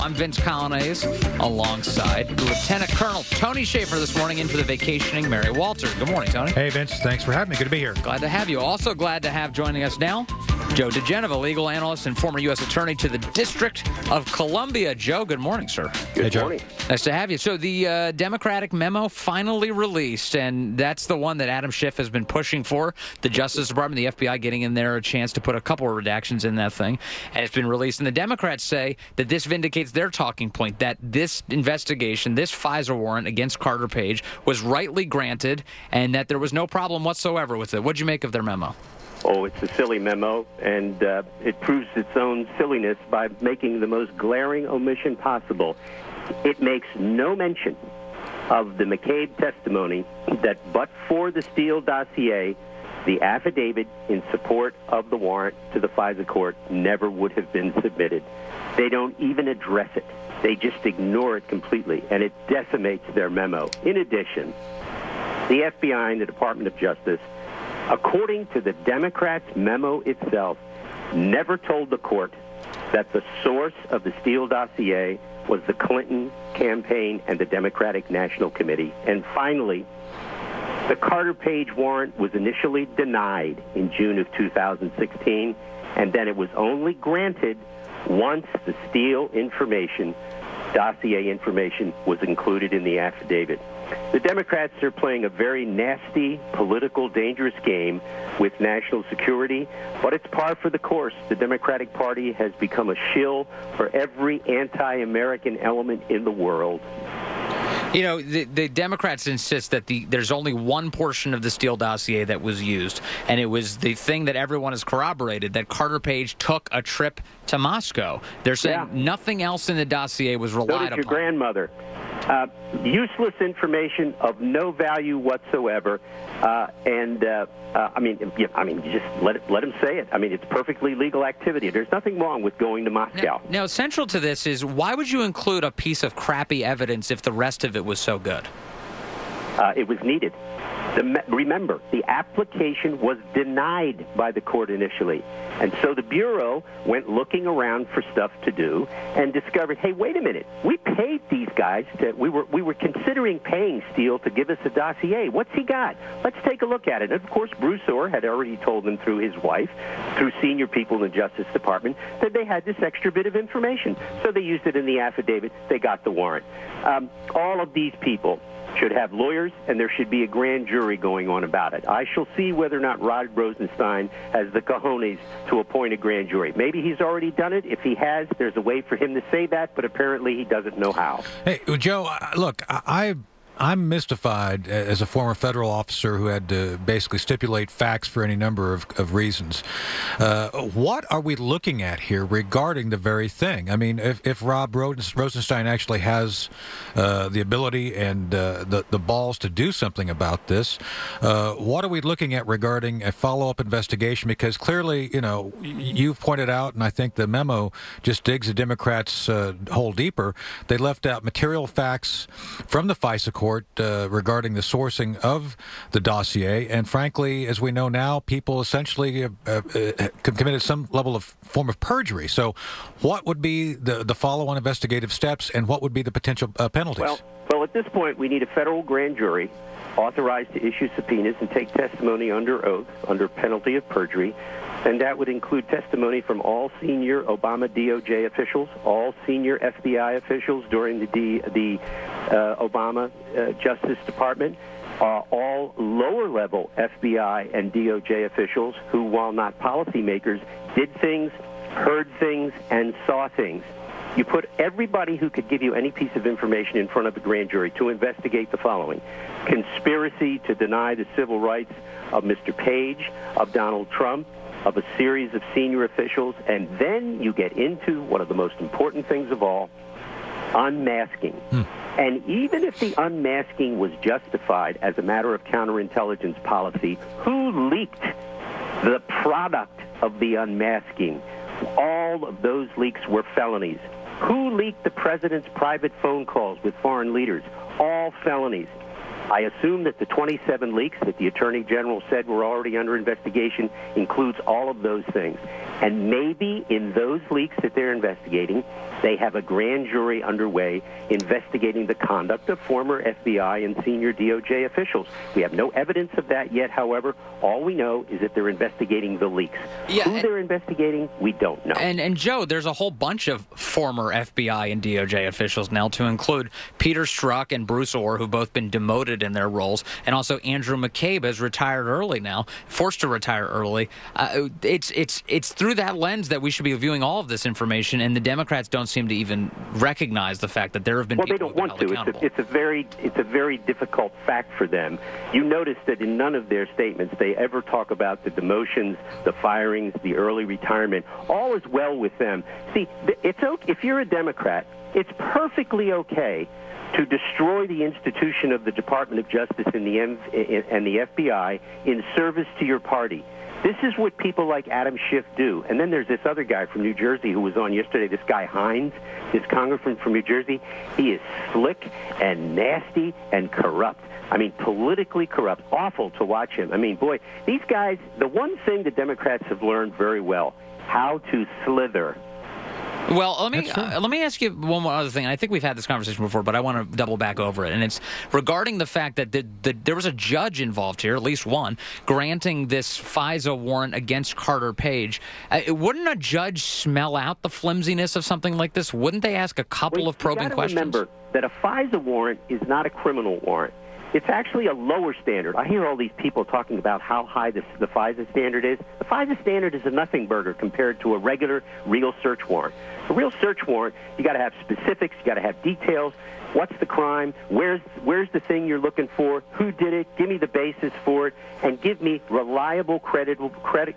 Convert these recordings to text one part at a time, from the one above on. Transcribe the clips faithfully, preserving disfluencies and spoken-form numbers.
I'm Vince Colonnese, alongside Lieutenant Colonel Tony Shaffer this morning in for the vacationing Mary Walter. Good morning, Tony. Hey, Vince. Thanks for having me. Good to be here. Glad to have you. Also glad to have joining us now Joe DeGeneva, legal analyst and former U S attorney to the District of Columbia. Joe, good morning, sir. Good hey, Joe. morning. Nice to have you. So the uh, Democratic memo finally released, and that's the one that Adam Schiff has been pushing for. The Justice Department, the F B I getting in there a chance to put a couple of redactions in that thing, and it's been released. And the Democrats say that this vindicates their talking point, that this investigation, this FISA warrant against Carter Page was rightly granted, and that there was no problem whatsoever with it. What'd you make of their memo? Oh, it's a silly memo, and uh, it proves its own silliness by making the most glaring omission possible. It makes no mention of the McCabe testimony that but for the Steele dossier, the affidavit in support of the warrant to the FISA court never would have been submitted. They don't even address it. They just ignore it completely, and it decimates their memo. In addition, the F B I and the Department of Justice, according to the Democrats' memo itself, never told the court that the source of the Steele dossier was the Clinton campaign and the Democratic National Committee. And finally, the Carter Page warrant was initially denied in June of two thousand sixteen, and then it was only granted once the Steele information, dossier information, was included in the affidavit. The Democrats are playing a very nasty, political, dangerous game with national security, but it's par for the course. The Democratic Party has become a shill for every anti-American element in the world. You know, the, the Democrats insist that the there's only one portion of the Steele dossier that was used, and it was the thing that everyone has corroborated, that Carter Page took a trip to Moscow. They're saying Yeah. nothing else in the dossier was relied So did your upon. grandmother. Uh, useless information of no value whatsoever, uh, and uh, uh, I mean, yeah, I mean, just let it, let him say it. I mean, it's perfectly legal activity. There's nothing wrong with going to Moscow. Now, now, central to this is, why would you include a piece of crappy evidence if the rest of it was so good? Uh, it was needed. The, remember, the application was denied by the court initially. And so the Bureau went looking around for stuff to do and discovered, hey, wait a minute, we paid these guys, to, we were we were considering paying Steele to give us a dossier. What's he got? Let's take a look at it. And of course, Bruce Orr had already told them through his wife, through senior people in the Justice Department, that they had this extra bit of information. So they used it in the affidavit. They got the warrant. Um, all of these people should have lawyers, and there should be a grand jury going on about it. I shall see whether or not Rod Rosenstein has the cojones to appoint a grand jury. Maybe he's already done it. If he has, there's a way for him to say that, but apparently he doesn't know how. Hey, Joe, uh, look, I... I... I'm mystified as a former federal officer who had to basically stipulate facts for any number of, of reasons. Uh, what are we looking at here regarding the very thing? I mean, if, if Rob Rosenstein actually has uh, the ability and uh, the, the balls to do something about this, uh, what are we looking at regarding a follow-up investigation? Because clearly, you know, you've pointed out, and I think the memo just digs the Democrats' uh, hole deeper. They left out material facts from the FISA court Uh, regarding the sourcing of the dossier, and frankly, as we know now, people essentially uh, uh, committed some level of form of perjury. So what would be the, the follow-on investigative steps, and what would be the potential uh, penalties? Well, well, at this point, we need a federal grand jury authorized to issue subpoenas and take testimony under oath, under penalty of perjury. And that would include testimony from all senior Obama D O J officials, all senior F B I officials during the D, the uh, Obama uh, Justice Department, uh, all lower-level F B I and D O J officials who, while not policymakers, did things, heard things, and saw things. You put everybody who could give you any piece of information in front of a grand jury to investigate the following: conspiracy to deny the civil rights of Mister Page, of Donald Trump, of a series of senior officials, and then you get into one of the most important things of all, unmasking. Hmm. And even if the unmasking was justified as a matter of counterintelligence policy, who leaked the product of the unmasking? All of those leaks were felonies. Who leaked the president's private phone calls with foreign leaders? All felonies. I assume that the twenty-seven leaks that the Attorney General said were already under investigation includes all of those things. And maybe in those leaks that they're investigating, they have a grand jury underway investigating the conduct of former F B I and senior D O J officials. We have no evidence of that yet, however. All we know is that they're investigating the leaks. Yeah, Who and, they're investigating, we don't know. And, and Joe, there's a whole bunch of former F B I and D O J officials now, to include Peter Strzok and Bruce Ohr, who've both been demoted in their roles, and also Andrew McCabe has retired early now, forced to retire early. Uh, it's it's it's through that lens that we should be viewing all of this information, and the Democrats don't seem to even recognize the fact that there have been well, people they don't who've been want held to. It's a, it's a very it's a very difficult fact for them. You notice that in none of their statements they ever talk about the demotions, the firings, the early retirement. All is well with them. See, it's okay if you're a Democrat. It's perfectly okay to destroy the institution of the Department of Justice and the M- and the F B I in service to your party. This is what people like Adam Schiff do. And then there's this other guy from New Jersey who was on yesterday, this guy Hines, this congressman from New Jersey. He is slick and nasty and corrupt. I mean, politically corrupt. Awful to watch him. I mean, boy, these guys, the one thing the Democrats have learned very well, how to slither. Well, let me uh, let me ask you one more other thing. I think we've had this conversation before, but I want to double back over it. And it's regarding the fact that the, the, there was a judge involved here, at least one, granting this FISA warrant against Carter Page. Uh, wouldn't a judge smell out the flimsiness of something like this? Wouldn't they ask a couple well, of probing you gotta questions? Remember that a FISA warrant is not a criminal warrant. It's actually a lower standard. I hear all these people talking about how high this, the FISA standard is. The FISA standard is a nothing burger compared to a regular real search warrant. A real search warrant, you got to have specifics, you got to have details. What's the crime? Where's where's the thing you're looking for? Who did it? Give me the basis for it, and give me reliable, credible, credit,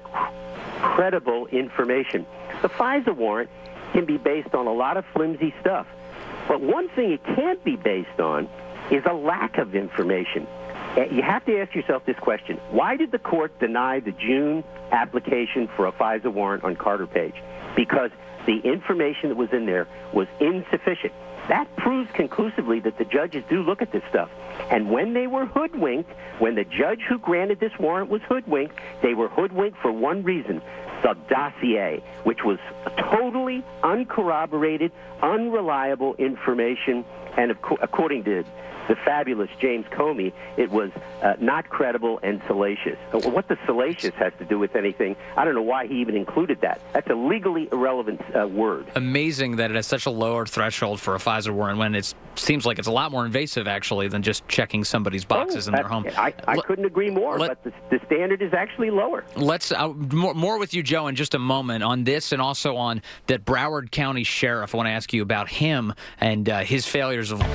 credible information. The FISA warrant can be based on a lot of flimsy stuff, but one thing it can't be based on is a lack of information. You have to ask yourself this question. Why did the court deny the June application for a FISA warrant on Carter Page? Because the information that was in there was insufficient. That proves conclusively that the judges do look at this stuff. And when they were hoodwinked, when the judge who granted this warrant was hoodwinked, they were hoodwinked for one reason: the dossier, which was totally uncorroborated, unreliable information, and according to the fabulous James Comey, it was uh, not credible and salacious. What the salacious has to do with anything, I don't know why he even included that. That's a legally irrelevant uh, word. Amazing that it has such a lower threshold for a FISA warrant when it seems like it's a lot more invasive, actually, than just checking somebody's boxes oh, in their home. I, I Let, couldn't agree more, let, but the, the standard is actually lower. Let's uh, more, more with you, Joe, in just a moment on this and also on that Broward County Sheriff. I want to ask you about him and uh, his failures of...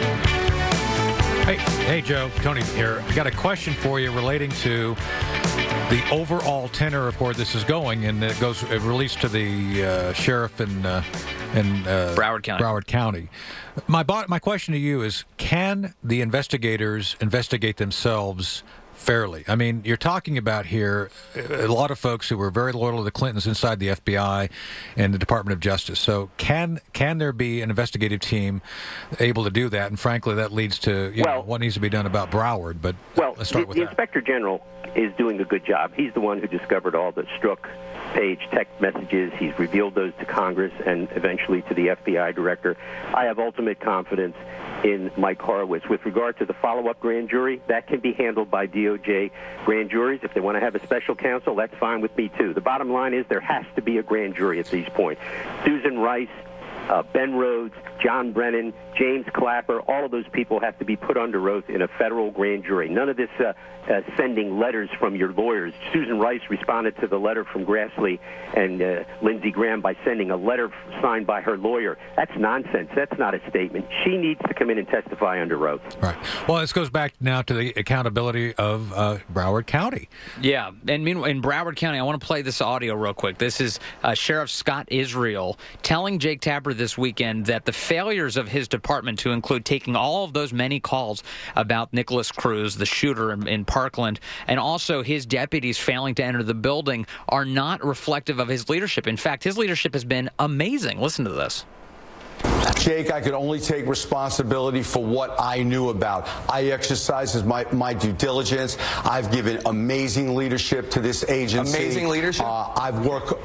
Hey, hey, Joe, Tony here. I got a question for you relating to the overall tenor of where this is going, and it goes it released to the uh, sheriff in uh, in uh, Broward County. Broward County. My my question to you is: can the investigators investigate themselves fairly? I mean, you're talking about here a lot of folks who were very loyal to the Clintons inside the F B I and the Department of Justice. So can can there be an investigative team able to do that? And frankly, that leads to you well, know, what needs to be done about Broward. But well, let's start the, with the that. Inspector General is doing a good job. He's the one who discovered all the Strzok Page text messages. He's revealed those to Congress and eventually to the F B I director. I have ultimate confidence in Mike Horowitz. With regard to the follow-up grand jury, that can be handled by D O J grand juries. If they want to have a special counsel, that's fine with me, too. The bottom line is there has to be a grand jury at these points. Susan Rice, uh, Ben Rhodes, John Brennan, James Clapper, all of those people have to be put under oath in a federal grand jury. None of this uh, uh, sending letters from your lawyers. Susan Rice responded to the letter from Grassley and uh, Lindsey Graham by sending a letter signed by her lawyer. That's nonsense. That's not a statement. She needs to come in and testify under oath. Right. Well, this goes back now to the accountability of uh, Broward County. Yeah, and meanwhile, in Broward County, I want to play this audio real quick. This is uh, Sheriff Scott Israel telling Jake Tapper this weekend that the failures of his department to include taking all of those many calls about Nicholas Cruz, the shooter in, in Parkland, and also his deputies failing to enter the building are not reflective of his leadership. In fact, his leadership has been amazing. Listen to this. Jake, I could only take responsibility for what I knew about. I exercised my, my due diligence. I've given amazing leadership to this agency. Amazing leadership? Uh, I've worked...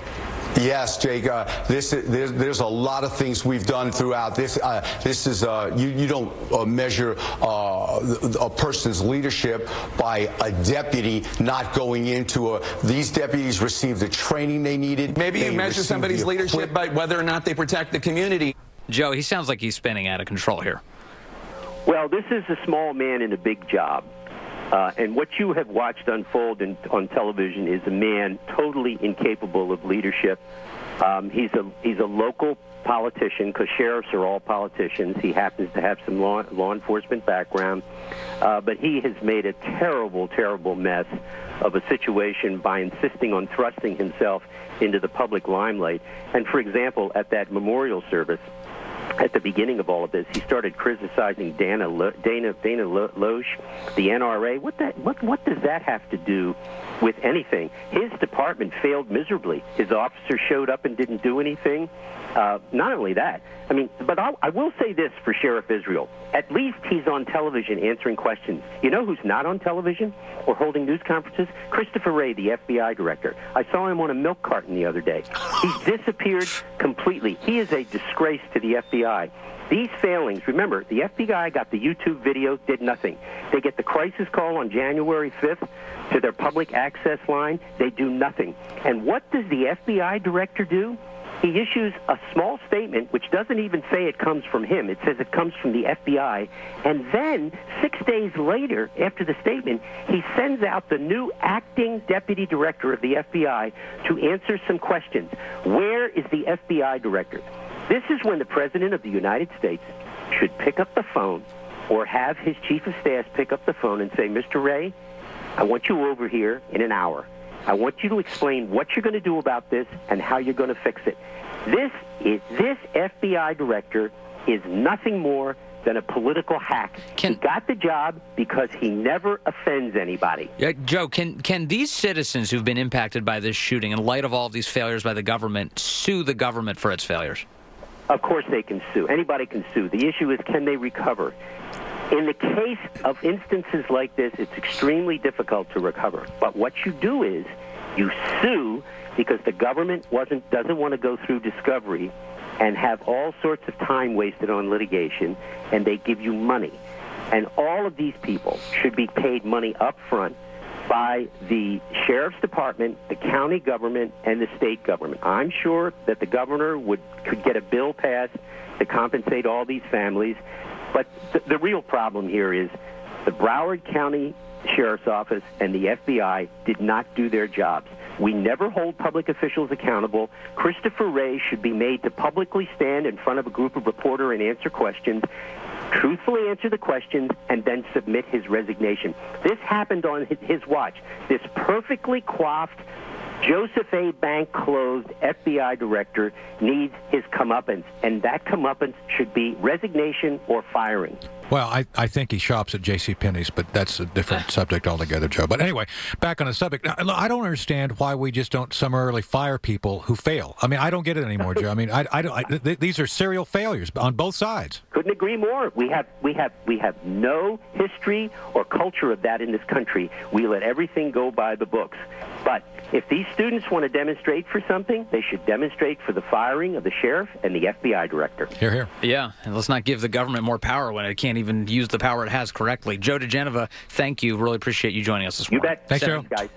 Yes, Jake. Uh, this there's, there's a lot of things we've done throughout this. Uh, this is uh, you you don't uh, measure uh, a person's leadership by a deputy not going into a. These deputies received the training they needed. Maybe you They measure received somebody's the leadership by whether or not they protect the community. Joe, he sounds like he's spinning out of control here. Well, this is a small man in a big job. Uh, and what you have watched unfold in, on television is a man totally incapable of leadership. Um, he's a he's a local politician, because sheriffs are all politicians. He happens to have some law, law enforcement background. Uh, but he has made a terrible, terrible mess of a situation by insisting on thrusting himself into the public limelight. And, for example, at that memorial service, at the beginning of all of this, he started criticizing Dana Lo- Dana Dana Lo- Loesch, the N R A. What that what what does that have to do with anything? His department failed miserably. His officer showed up and didn't do anything. Uh, not only that, I mean, but I'll, I will say this for Sheriff Israel. At least he's on television answering questions. You know who's not on television or holding news conferences? Christopher Wray, the F B I director. I saw him on a milk carton the other day. He's disappeared completely. He is a disgrace to the F B I. These failings, remember, the F B I got the YouTube video, did nothing. They get the crisis call on January fifth to their public access line, they do nothing. And what does the F B I director do? He issues a small statement, which doesn't even say it comes from him. It says it comes from the F B I. And then, six days later, after the statement, he sends out the new acting deputy director of the F B I to answer some questions. Where is the F B I director? This is when the President of the United States should pick up the phone or have his chief of staff pick up the phone and say, Mister Wray, I want you over here in an hour. I want you to explain what you're going to do about this and how you're going to fix it. This is this F B I director is nothing more than a political hack. Can, he got the job because he never offends anybody. Uh, Joe, can can these citizens who've been impacted by this shooting, in light of all of these failures by the government, sue the government for its failures? Of course they can sue. Anybody can sue. The issue is, can they recover? In the case of instances like this, it's extremely difficult to recover. But what you do is you sue because the government wasn't doesn't want to go through discovery and have all sorts of time wasted on litigation, and they give you money. And all of these people should be paid money up front by the sheriff's department, the county government, and the state government. I'm sure that the governor would could get a bill passed to compensate all these families. But th- the real problem here is the Broward County Sheriff's Office and the F B I did not do their jobs. We never hold public officials accountable. Christopher Wray should be made to publicly stand in front of a group of reporters and answer questions, truthfully answer the questions, and then submit his resignation. This happened on his watch. This perfectly coiffed Joseph A. Bank closed F B I director needs his comeuppance, and that comeuppance should be resignation or firing. Well, I, I think he shops at J C Penney's, but that's a different subject altogether, Joe. But anyway, back on the subject. Now, I don't understand why we just don't summarily fire people who fail. I mean, I don't get it anymore, Joe. I mean, I, I don't. I, th- these are serial failures on both sides. Couldn't agree more. We have we have we have no history or culture of that in this country. We let everything go by the books. But if these students want to demonstrate for something, they should demonstrate for the firing of the sheriff and the F B I director. Here, here. Yeah, and let's not give the government more power when it can't even use the power it has correctly. Joe diGenova, thank you. Really appreciate you joining us this morning. You bet. Thanks, Joe. Guys.